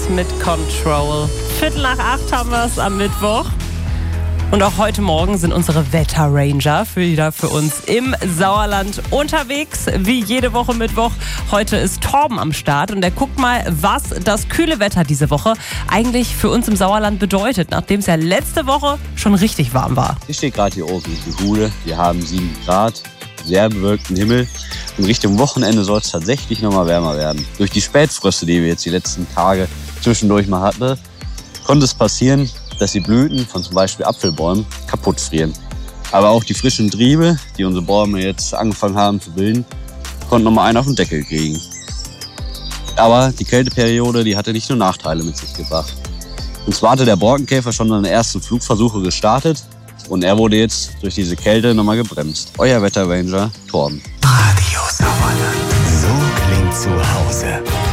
mit Control. 7:45 haben wir es am Mittwoch. Und auch heute Morgen sind unsere Wetterranger wieder für uns im Sauerland unterwegs, wie jede Woche Mittwoch. Heute ist Torben am Start und er guckt mal, was das kühle Wetter diese Woche eigentlich für uns im Sauerland bedeutet, nachdem es ja letzte Woche schon richtig warm war. Ich stehe gerade hier oben in der Bude. Wir haben 7 Grad, sehr bewölkten Himmel. Und Richtung Wochenende soll es tatsächlich nochmal wärmer werden. Durch die Spätfröste, die wir jetzt die letzten Tage zwischendurch mal hatten, konnte es passieren, dass die Blüten von zum Beispiel Apfelbäumen kaputt frieren. Aber auch die frischen Triebe, die unsere Bäume jetzt angefangen haben zu bilden, konnten nochmal einen auf den Deckel kriegen. Aber die Kälteperiode, die hatte nicht nur Nachteile mit sich gebracht. Und zwar hatte der Borkenkäfer schon seine ersten Flugversuche gestartet und er wurde jetzt durch diese Kälte nochmal gebremst. Euer Wetterranger Torben. Radio Sauerland. So klingt zu Hause.